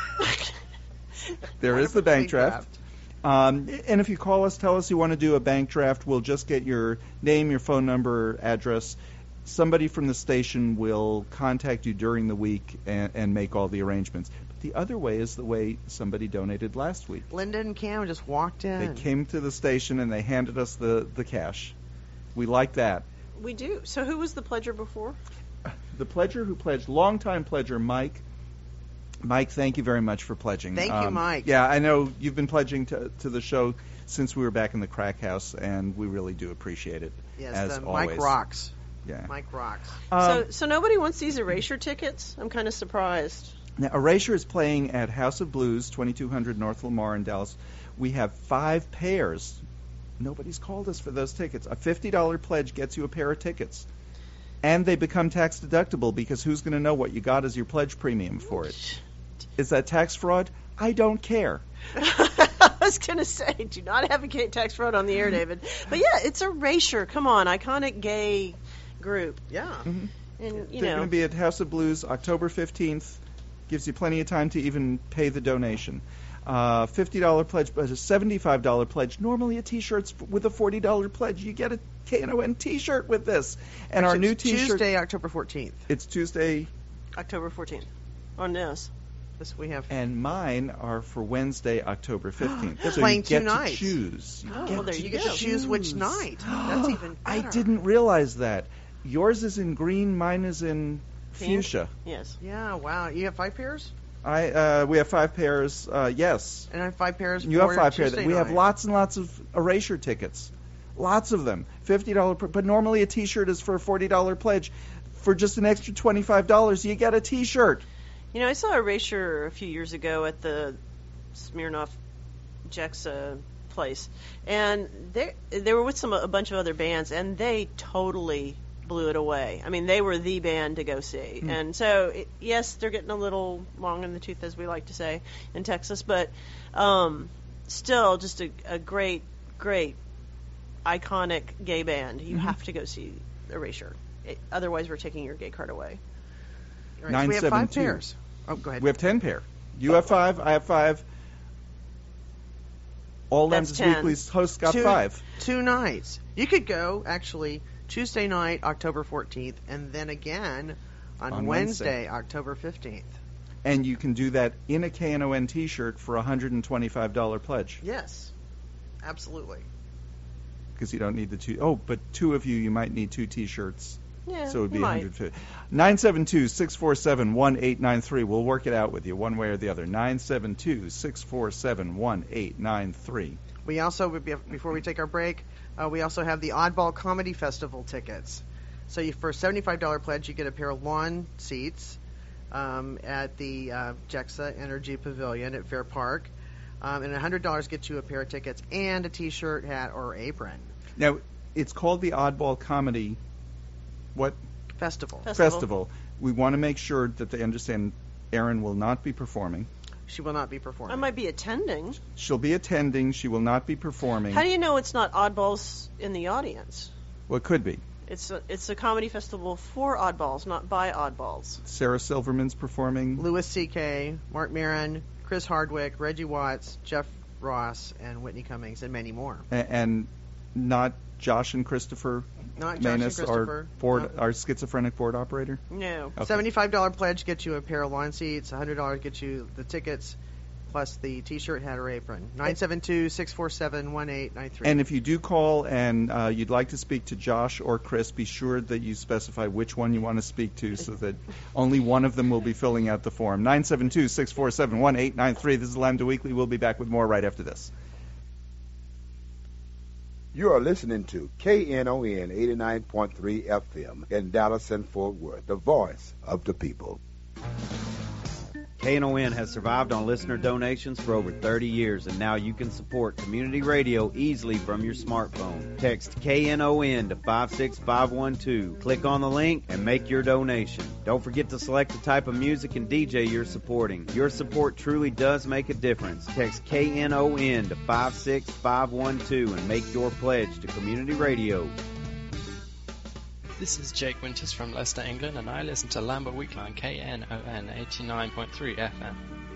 There Sign is up the for bank draft. Um, and if you call us, tell us you want to do a bank draft, we'll just get your name, your phone number, address. Somebody from the station will contact you during the week and, and make all the arrangements. But the other way is the way somebody donated last week. Linda and Cam just walked in. They came to the station and they handed us the, the cash. We like that. We do. So who was the pledger before? The pledger who pledged, longtime pledger Mike, Mike, thank you very much for pledging. Thank you, Mike. Yeah, I know you've been pledging to, to the show since we were back in the crack house, and we really do appreciate it. Yes, as the always. Mike rocks. Yeah. Mike rocks. Um, so, so nobody wants these Erasure tickets? I'm kind of surprised. Now, Erasure is playing at House of Blues, twenty-two hundred North Lamar in Dallas. We have five pairs. Nobody's called us for those tickets. A fifty dollars pledge gets you a pair of tickets. And they become tax deductible because who's going to know what you got as your pledge premium for it? Is that tax fraud? I don't care. I was going to say, do not advocate tax fraud on the air, David. But yeah, it's Erasure. Come on, iconic gay group. Yeah. Mm-hmm. And, you They're know. going to be at House of Blues October fifteenth. Gives you plenty of time to even pay the donation. Uh, fifty dollars pledge, but a seventy-five dollars pledge. Normally a T-shirt's with a forty dollars pledge. You get a K N O N T-shirt with this. And our Actually, new it's T-shirt... Tuesday, October fourteenth. It's Tuesday... October fourteenth. On this. This we have. And mine are for Wednesday, October fifteenth. They're so playing you get two nights. to choose. You Oh, get well, there to you You get go. to choose which night. That's even I better. didn't realize that. Yours is in green, mine is in Pink? fuchsia. Yes. Yeah, wow. You have five pairs? I uh, we have five pairs. Uh, yes, And I have five pairs you for have five pairs. Tuesday We have night. lots and lots of Erasure tickets, lots of them. Fifty dollars, but normally a T-shirt is for a forty dollars pledge. For just an extra twenty-five dollars, you get a T-shirt. You know, I saw Erasure a few years ago at the Smirnoff Jexa place, and they they were with some a bunch of other bands, and they totally blew it away. I mean, they were the band to go see. Hmm. And so, it, yes, they're getting a little long in the tooth, as we like to say in Texas, but um, still just a, a great, great, iconic gay band. You Mhm. have to go see Erasure. It, otherwise, we're taking your gay card away. All right, so we have five nine seven two. pairs. Oh, go ahead. We have ten pair. You have five. I have five. All That's Lenses ten. Weekly's hosts got Two- five. Two nights. You could go, actually, Tuesday night, October fourteenth, and then again on, On Wednesday, Wednesday. October fifteenth. And you can do that in a K N O N T-shirt for a one hundred twenty-five dollars pledge. Yes, absolutely. Because you don't need the two. Oh, but two of you, you might need two T-shirts. Yeah, So it would be you one might. hundred fifty. nine seven two, six four seven, one eight nine three. We'll work it out with you one way or the other. nine seven two, six four seven, one eight nine three. We also, before we take our break, uh, we also have the Oddball Comedy Festival tickets. So you, for a seventy-five dollars pledge, you get a pair of lawn seats um, at the uh, Jexa Energy Pavilion at Fair Park. Um, and one hundred dollars gets you a pair of tickets and a T-shirt, hat, or apron. Now, it's called the Oddball Comedy what Festival. Festival. Festival. We want to make sure that they understand Erin will not be performing. She will not be performing. I might be attending. She'll be attending. She will not be performing. How do you know it's not oddballs in the audience? Well, it could be. It's a, it's a comedy festival for oddballs, not by oddballs. Sarah Silverman's performing. Louis C K, Mark Maron, Chris Hardwick, Reggie Watts, Jeff Ross, and Whitney Cummings, and many more. a- And not Josh and Christopher Not Josh and Manus, Christopher. our board, No. our schizophrenic board operator. No. Okay. seventy-five dollars pledge gets you a pair of lawn seats. one hundred dollars gets you the tickets, plus the T-shirt, hat, or apron. nine seven two, six four seven, one eight nine three. And if you do call and uh, you'd like to speak to Josh or Chris, be sure that you specify which one you want to speak to so that only one of them will be filling out the form. nine seven two, six four seven, one eight nine three. This is Lambda Weekly. We'll be back with more right after this. You are listening to K N O N eighty-nine point three F M in Dallas and Fort Worth, the voice of the people. K N O N has survived on listener donations for over thirty years, and now you can support community radio easily from your smartphone. Text K N O N to five six five one two. Click on the link and make your donation. Don't forget to select the type of music and D J you're supporting. Your support truly does make a difference. Text K N O N to five six five one two and make your pledge to community radio. This is Jake Winters from Leicester, England, and I listen to Lambert Weekly on K N O N eighty-nine point three F M.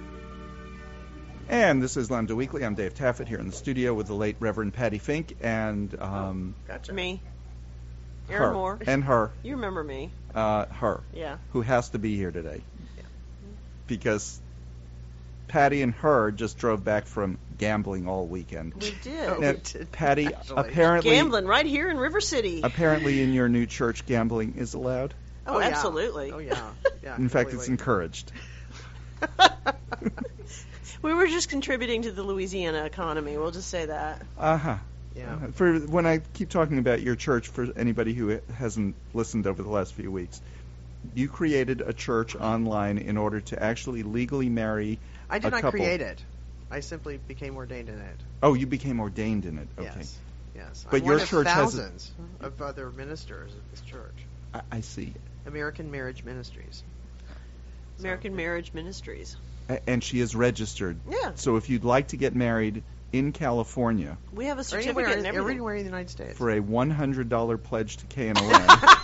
And this is Lambda Weekly. I'm Dave Taffet here in the studio with the late Reverend Patty Fink and um, Gotcha. Me. her. Aaron Moore. And her. You remember me. Uh, her. Yeah. Who has to be here today. Because Patty and her just drove back from gambling all weekend. We did. Oh, Now, we did, Patty, actually. apparently, Gambling right here in River City. apparently in your new church, gambling is allowed. oh, yeah. absolutely. Oh, yeah. yeah In fact, it's completely. encouraged. We were just contributing to the Louisiana economy. We'll just say that. Uh-huh. Yeah. Uh, For when I keep talking about your church, for anybody who hasn't listened over the last few weeks, you created a church online in order to actually legally marry I did a not couple. create it. I simply became ordained in it. Oh, you became ordained in it. Okay. Yes. Yes. But I'm your one of church has a- thousands of other ministers at this church. I, I see. American Marriage Ministries. American Marriage Ministries. A- and she is registered. Yeah. So if you'd like to get married in California We have a Or certificate anywhere, and everything. everywhere in the United States. for a one hundred dollars pledge to K N O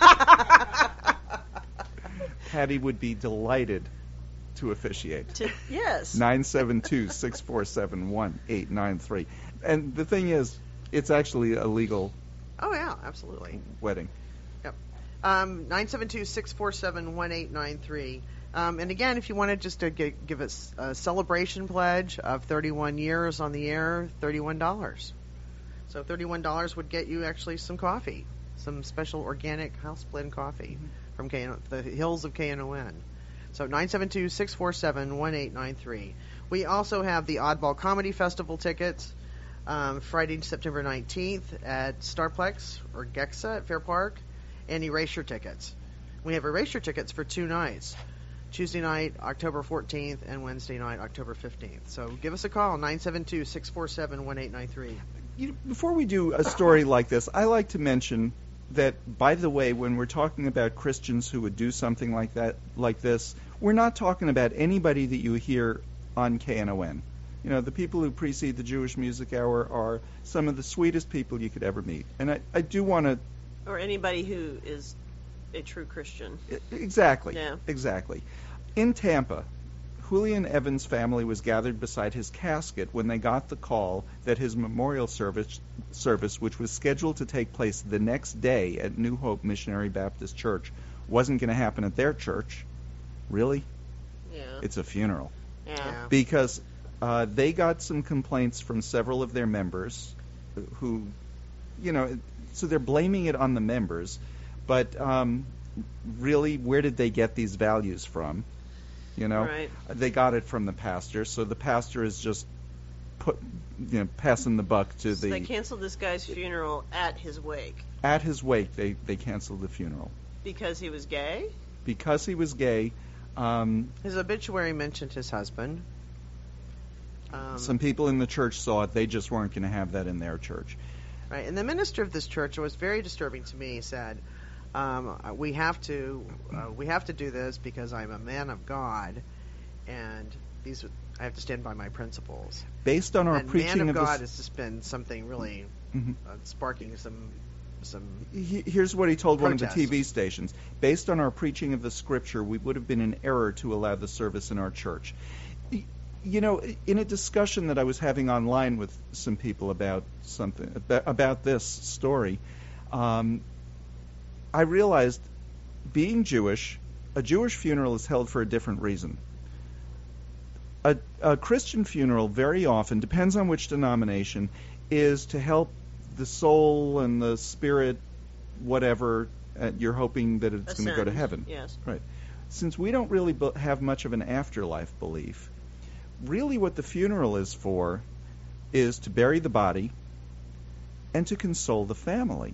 N, Patty would be delighted to officiate. To, yes. nine seven two, six four seven, one eight nine three. And the thing is, it's actually a legal Oh, yeah, absolutely. wedding. Um, nine seven two, six four seven, one eight nine three. Um, and again, if you wanted just to g- give us a celebration pledge of thirty-one years on the air, thirty-one dollars. So thirty-one dollars would get you actually some coffee, some special organic house blend coffee from K N O, the hills of K N O N. So nine seven two, six four seven, one eight nine three. We also have the Oddball Comedy Festival tickets, um, Friday, September nineteenth at Starplex or Gexa at Fair Park, and Erasure tickets. We have Erasure tickets for two nights, Tuesday night, October fourteenth, and Wednesday night, October fifteenth. So give us a call, nine seven two, six four seven, one eight nine three. You know, before we do a story like this, I like to mention that, by the way, when we're talking about Christians who would do something like that, like this, we're not talking about anybody that you hear on K N O N. You know, the people who precede the Jewish Music Hour are some of the sweetest people you could ever meet. And I, I do want to... Or anybody who is a true Christian. Exactly. Yeah. Exactly. In Tampa, Julian Evans' family was gathered beside his casket when they got the call that his memorial service, service, which was scheduled to take place the next day at New Hope Missionary Baptist Church, wasn't going to happen at their church. Really? Yeah. It's a funeral. Yeah. Yeah. Because uh, they got some complaints from several of their members who, you know, so they're blaming it on the members. But um, really, where did they get these values from? You know, Right. they got it from the pastor. So the pastor is just put, you know, passing the buck to So the. they canceled this guy's funeral at his wake At his wake, they they canceled the funeral because he was gay. because he was gay. Um, His obituary mentioned his husband. Um, some people in the church saw it. They just weren't going to have that in their church. Right, and the minister of this church, it was very disturbing to me, said, um, "We have to, uh, we have to do this because I'm a man of God, and these, I have to stand by my principles." Based on our and preaching man of, of God this, has just been something really Mhm. uh, sparking some, some. He- Here's what he told one of the Protest. T V stations. Based on our preaching of the scripture, we would have been in error to allow the service in our church. Y- You know, in a discussion that I was having online with some people about something about, about this story, um, I realized, being Jewish, a Jewish funeral is held for a different reason. A, a Christian funeral very often, depends on which denomination, is to help the soul and the spirit, whatever, uh, you're hoping that it's going to go to Ascend. heaven. Yes. Right. Since we don't really be- have much of an afterlife belief, really what the funeral is for is to bury the body and to console the family.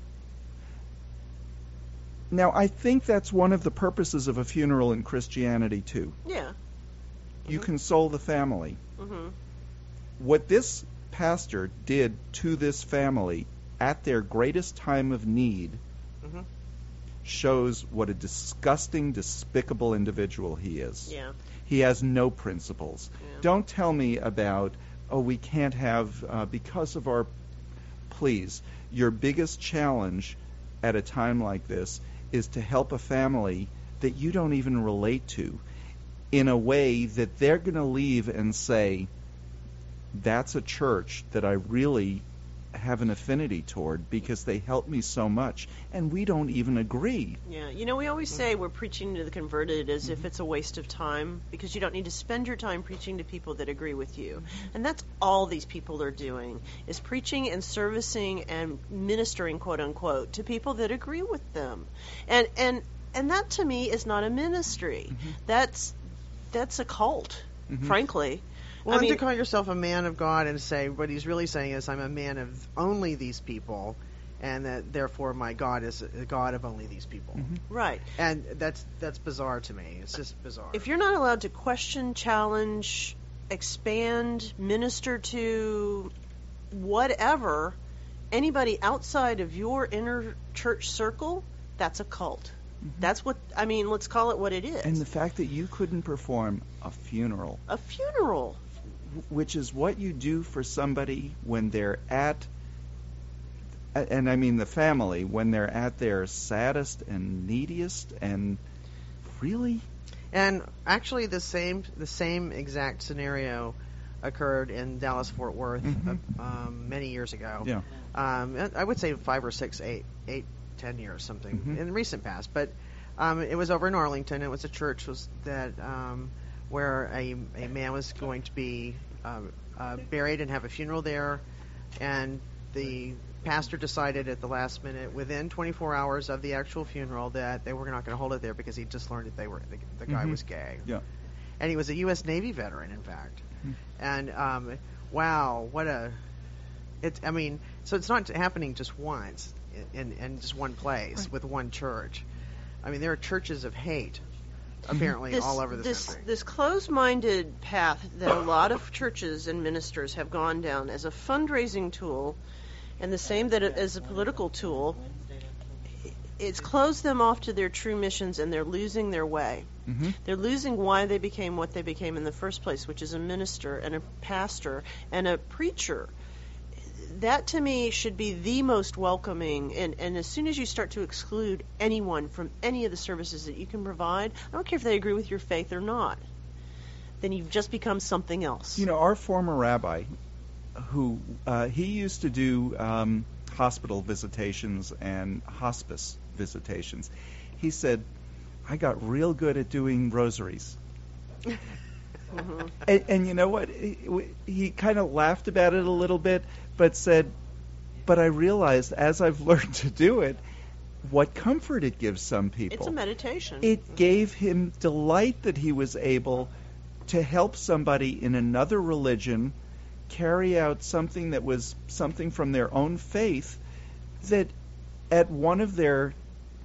Now, I think that's one of the purposes of a funeral in Christianity, too. Yeah. You Mhm. console the family. Mm-hmm. What this pastor did to this family at their greatest time of need Mhm. shows what a disgusting, despicable individual he is. Yeah. He has no principles. Yeah. Don't tell me about, oh, we can't have, uh, because of our, please, your biggest challenge at a time like this is to help a family that you don't even relate to in a way that they're going to leave and say, that's a church that I really have an affinity toward because they help me so much, and we don't even agree. Yeah, you know, we always say we're preaching to the converted as if it's a waste of time because you don't need to spend your time preaching to people that agree with you. And that's all these people are doing, is preaching and servicing and ministering, quote unquote, to people that agree with them. And and and that to me is not a ministry. That's that's a cult, Mhm. frankly. Well, I and mean, to call yourself a man of God and say what he's really saying is, I'm a man of only these people, and that therefore my God is a God of only these people. Mm-hmm. right. And that's that's bizarre to me. It's just bizarre. If you're not allowed to question, challenge, expand, minister to, whatever, anybody outside of your inner church circle, that's a cult. That's what, I mean, let's call it what it is. And the fact that you couldn't perform a funeral, a funeral. which is what you do for somebody when they're at, and I mean the family, when they're at their saddest and neediest, and really? And actually, the same the same exact scenario occurred in Dallas Fort Worth Mhm. uh, um, many years ago. Yeah. Um, I would say five or six, eight, eight, ten years, something Mhm. in the recent past. But um, it was over in Arlington. It was a church was that um, where a a man was going to be uh, uh, buried and have a funeral there, and the pastor decided at the last minute, within twenty-four hours of the actual funeral, that they were not going to hold it there because he just learned that they were the, the guy Mhm. was gay. Yeah. And he was a U S Navy veteran, in fact. Mhm. And um, wow, what a it. I mean, so it's not happening just once in in just one place Right. with one church. I mean, there are churches of hate apparently This, all over the this, country. this closed-minded path that a lot of churches and ministers have gone down as a fundraising tool, and the same that it, as a political tool, it's closed them off to their true missions, and they're losing their way. Mm-hmm. They're losing why they became what they became in the first place, which is a minister and a pastor and a preacher. That, to me, should be the most welcoming. And, and as soon as you start to exclude anyone from any of the services that you can provide, I don't care if they agree with your faith or not, then you've just become something else. You know, our former rabbi, who uh, he used to do um, hospital visitations and hospice visitations, he said, I got real good at doing rosaries. Mhm. And, and you know what? He, he kind of laughed about it a little bit, but said, but I realized as I've learned to do it, what comfort it gives some people. It's a meditation. It gave him delight that he was able to help somebody in another religion carry out something that was something from their own faith, that at one of their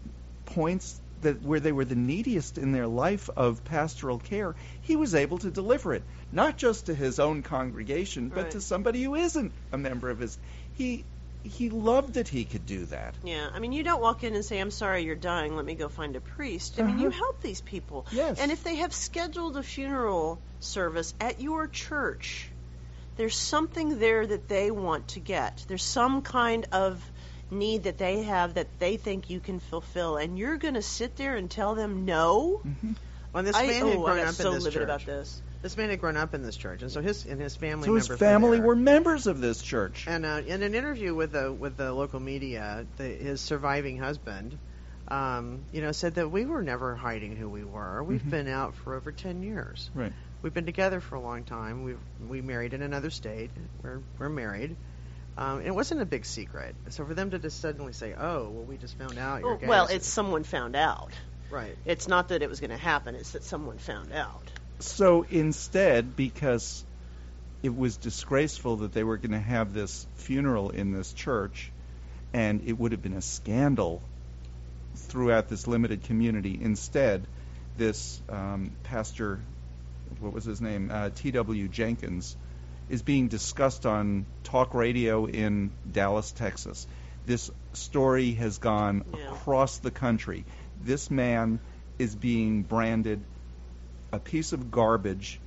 points that where they were the neediest in their life of pastoral care, he was able to deliver it, not just to his own congregation, but Right. to somebody who isn't a member of his. He he loved that he could do that. Yeah, I mean, you don't walk in and say, I'm sorry you're dying, let me go find a priest. I mean, you Uh-huh. help these people. Yes. And if they have scheduled a funeral service at your church, there's something there that they want to get. There's some kind of need that they have that they think you can fulfill, and you're going to sit there and tell them no? Mm-hmm. Well, this I, man had oh, grown I got up so in this livid church. about this. This man had grown up in this church, and so his and his family. So his members family were, were there. members of this church. And uh, in an interview with the with the local media, the, his surviving husband, um, you know, said that we were never hiding who we were. We've Mhm. been out for over ten years. Right. We've been together for a long time. We we married in another state. We're we're married. Um, and it wasn't a big secret. So for them to just suddenly say, "Oh, well, we just found out you're Well, gay," well, it's- it's someone found out. right. It's not that it was going to happen, it's that someone found out. So instead, because it was disgraceful that they were going to have this funeral in this church, and it would have been a scandal throughout this limited community, instead, this um, pastor, what was his name, uh, T W Jenkins, is being discussed on talk radio in Dallas, Texas. This story has gone Yeah. across the country. This man is being branded a piece of garbage.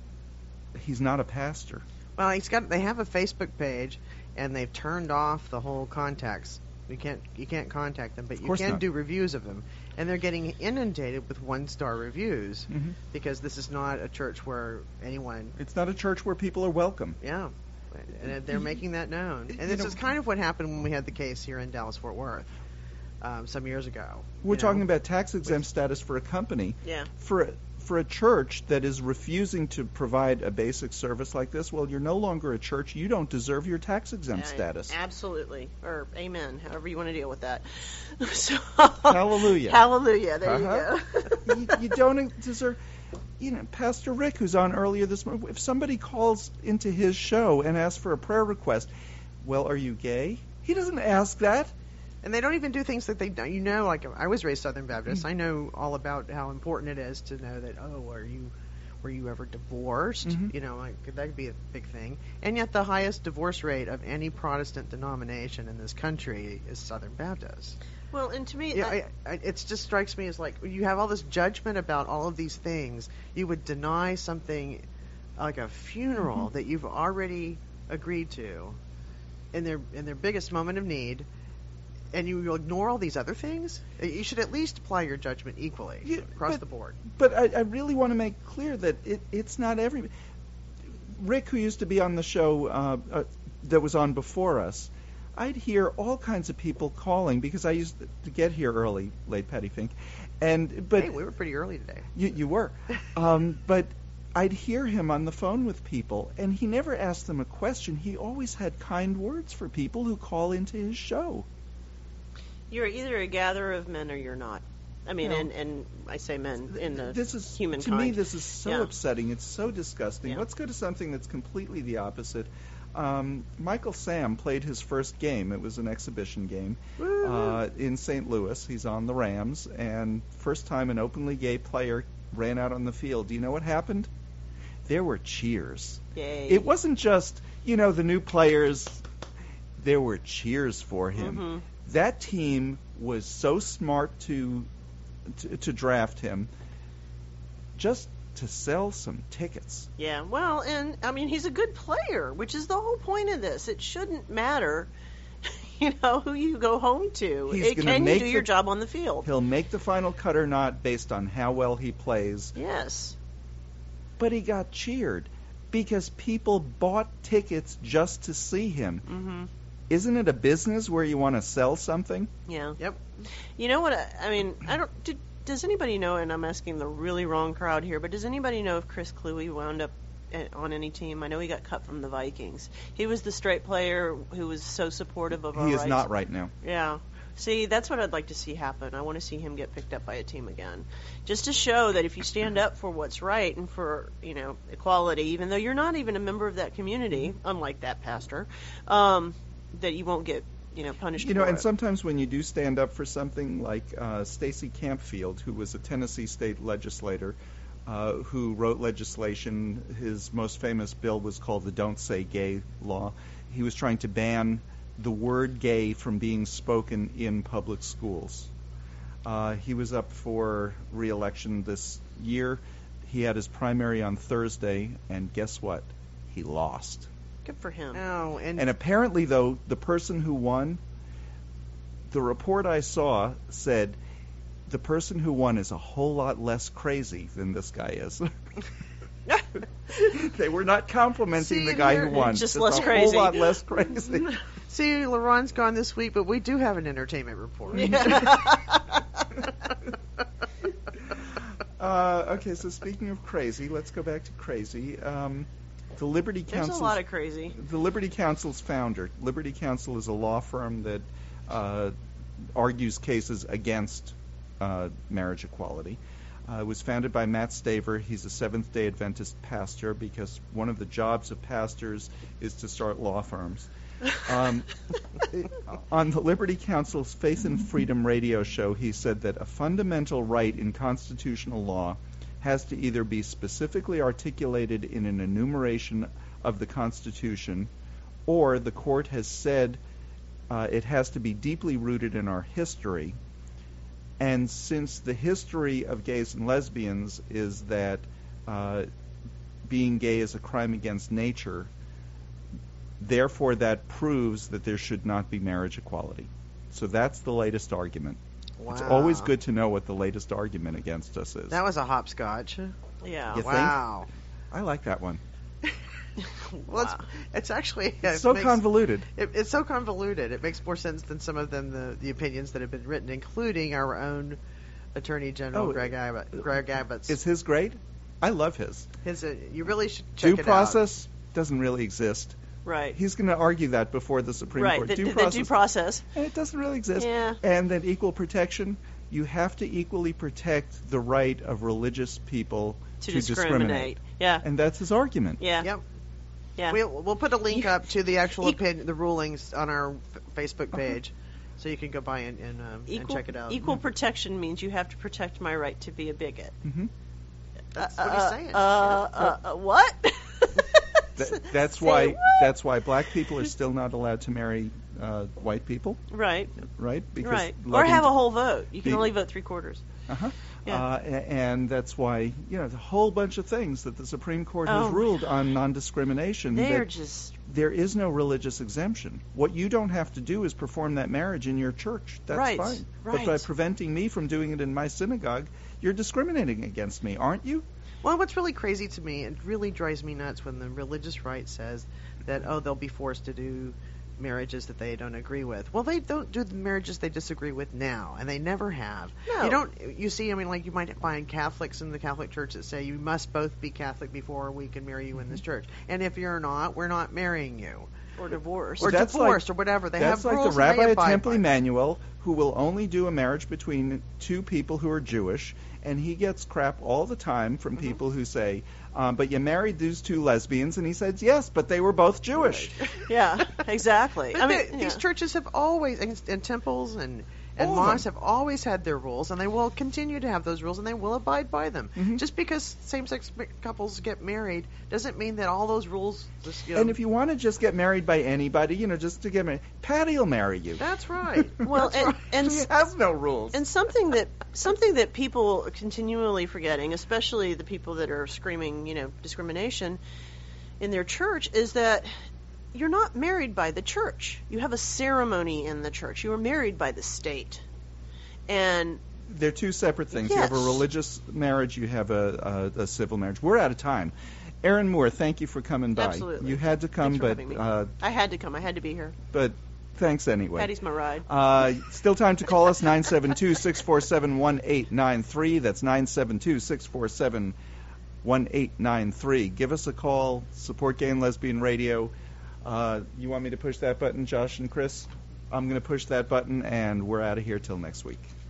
He's not a pastor. Well, he's got. They have a Facebook page, and they've turned off the whole contacts. You can't you can't contact them, but you course can not. do reviews of them, and they're getting inundated with one star reviews Mhm. because this is not a church where anyone. It's not a church where people are welcome. Yeah, and they're making that known. And You this know- is kind of what happened when we had the case here in Dallas Fort Worth um, some years ago. We're you know. talking about tax exempt status for a company. Yeah. For a, for a church that is refusing to provide a basic service like this, well, you're no longer a church. You don't deserve your tax exempt Uh, status. Absolutely. Or amen, however you want to deal with that. So, Hallelujah. Hallelujah. There Uh-huh. you go. you, you don't deserve. you know, Pastor Rick, who's on earlier this morning, if somebody calls into his show and asks for a prayer request, well, are you gay? He doesn't ask that. And they don't even do things that they don't. You know, like I was raised Southern Baptist. Mm. I know all about how important it is to know that, oh, are you, were you ever divorced? Mm-hmm. You know, like that could be a big thing. And yet the highest divorce rate of any Protestant denomination in this country is Southern Baptist. Well, and to me, Yeah, I, I, I, it just strikes me as like you have all this judgment about all of these things. You would deny something like a funeral Mm-hmm. that you've already agreed to in their in their biggest moment of need, and you will ignore all these other things. You should at least apply your judgment equally Yeah, across but- the board. But I, I really want to make clear that it, it's not every. Rick, who used to be on the show uh, uh, that was on before us, I'd hear all kinds of people calling because I used to get here early, late Patty Fink, and but Hey, we were pretty early today. you, you were, um, but I'd hear him on the phone with people, and he never asked them a question. He always had kind words for people who call into his show. you're either a gatherer of men or you're not. I mean, No. and, and I say men in the this is humankind. to me this is so Yeah. upsetting. It's so disgusting. Yeah. Let's go to something that's completely the opposite. Um, Michael Sam played his first game. It was an exhibition game uh, in Saint Louis. He's on the Rams, and first time an openly gay player ran out on the field. Do you know what happened? There were cheers. Yay. It wasn't just, you know, the new players. There were cheers for him. Mhm. That team was so smart to, to to draft him, just to sell some tickets. Yeah, well, and I mean, he's a good player, which is the whole point of this. It shouldn't matter, you know, who you go home to. He's It, gonna can you make do the- your job on the field? He'll make the final cut or not based on how well he plays. Yes. But he got cheered because people bought tickets just to see him. Mm-hmm. Isn't it a business where you want to sell something? Yeah. Yep. You know what? I, I mean, I don't. Did, does anybody know? And I'm asking the really wrong crowd here, but does anybody know if Chris Kluwe wound up at, on any team? I know he got cut from the Vikings. He was the straight player who was so supportive of our He is rights. not right now. Yeah. See, that's what I'd like to see happen. I want to see him get picked up by a team again. Just to show that if you stand up for what's right and for, you know, equality, even though you're not even a member of that community, unlike that pastor, um, that you won't get, you know, punished You know, for and it. sometimes when you do stand up for something, like uh, Stacey Campfield, who was a Tennessee state legislator, uh, who wrote legislation. His most famous bill was called the Don't Say Gay law. He was trying to ban the word gay from being spoken in public schools. Uh, he was up for re-election this year. He had his primary on Thursday, and guess what? He lost. Good for him. Oh, and, And apparently, though, the person who won, the report I saw said the person who won is a whole lot less crazy than this guy is. They were not complimenting See, the guy who here- won. Just a less whole crazy. lot less crazy. see, LaRon's gone this week, but we do have an entertainment report. uh, okay, so speaking of crazy, let's go back to crazy. Um, the Liberty There's Council. a lot of crazy. The Liberty Council's founder. Liberty Council is a law firm that uh, argues cases against uh, marriage equality. Uh, it was founded by Matt Staver. He's a Seventh-day Adventist pastor because one of the jobs of pastors is to start law firms. Um, on the Liberty Council's Faith and Freedom radio show, he said that a fundamental right in constitutional law has to either be specifically articulated in an enumeration of the Constitution, or the court has said uh, it has to be deeply rooted in our history. And since the history of gays and lesbians is that uh, being gay is a crime against nature, therefore that proves that there should not be marriage equality. So that's the latest argument. Wow. It's always good to know what the latest argument against us is. That was a hopscotch. Yeah. You think? Wow. I like that one. Well, Wow. it's, it's actually It's it so makes- convoluted. It, it's so convoluted. It makes more sense than some of them the, the opinions that have been written, including our own Attorney General Oh, Greg Abbott. Greg Abbott's. Is his great? I love his. his uh, you really should check Due it process doesn't really exist. Right. He's going to argue that before the Supreme Right. Court. The, due the- the process, due process. and it doesn't really exist. Yeah. And then equal protection, you have to equally protect the right of religious people To, to, discriminate. Yeah. And that's his argument. Yeah. Yep. Yeah. We'll, we'll put a link You- up to the actual you- opinion, the rulings on our f- Facebook page, so you can go by and, and, um, and Equal, check it out. equal protection means you have to protect my right to be a bigot. hmm That's uh, what he's uh, saying. Uh, uh, uh, what? Th- that's Say why what? that's why black people are still not allowed to marry uh, white people, Right. right? Because Right. Or loving- have a whole vote. You can Be- only vote three quarters. Uh-huh. Yeah. Uh, a- and that's why, you know, the whole bunch of things that the Supreme Court Oh. has ruled on non-discrimination. They're that just. there is no religious exemption. What you don't have to do is perform that marriage in your church. That's Right, fine. But right. by preventing me from doing it in my synagogue, you're discriminating against me, aren't you? Well, what's really crazy to me, it really drives me nuts when the religious right says that, oh, they'll be forced to do marriages that they don't agree with. Well, they don't do the marriages they disagree with now, and they never have. No. You don't. You see, I mean, like you might find Catholics in the Catholic Church that say you must both be Catholic before we can marry you in this church, and if you're not, we're not marrying you. Or divorce. Or That's divorced, like- or whatever. They That's have like rules the and they rabbi at abide Temple by them. Emmanuel, who will only do a marriage between two people who are Jewish, and he gets crap all the time from Mm-hmm. people who say, um, but you married these two lesbians, and he says, yes, but they were both Jewish. Yeah, exactly. But I mean, they- yeah. these churches have always, and, and temples and and All of mosques them. have always had their rules, and they will continue to have those rules, and they will abide by them. Mhm. Just because same-sex ma- couples get married doesn't mean that all those rules. Just, you know, And if you want to just get married by anybody, you know, just to get married, Patty will marry you. that's right. Well, That's and, right. and She has no rules. And something that something that people are continually forgetting, especially the people that are screaming, you know, discrimination in their church, is that you're not married by the church. You have a ceremony in the church. You are married by the state. And They're two separate things. You have a Yes. religious marriage, you have a, a, a civil marriage. We're out of time. Aaron Moore, thank you for coming by. Absolutely. You had to come, Thanks for but having me. uh, I had to come. I had to be here. but thanks anyway. Patty's my ride. Uh, still time to call us, nine seven two, six four seven, one eight nine three. That's nine seven two, six four seven, one eight nine three. Give us a call, support Gay and Lesbian Radio. Uh, you want me to push that button, Josh and Chris? I'm going to push that button, and we're out of here till next week.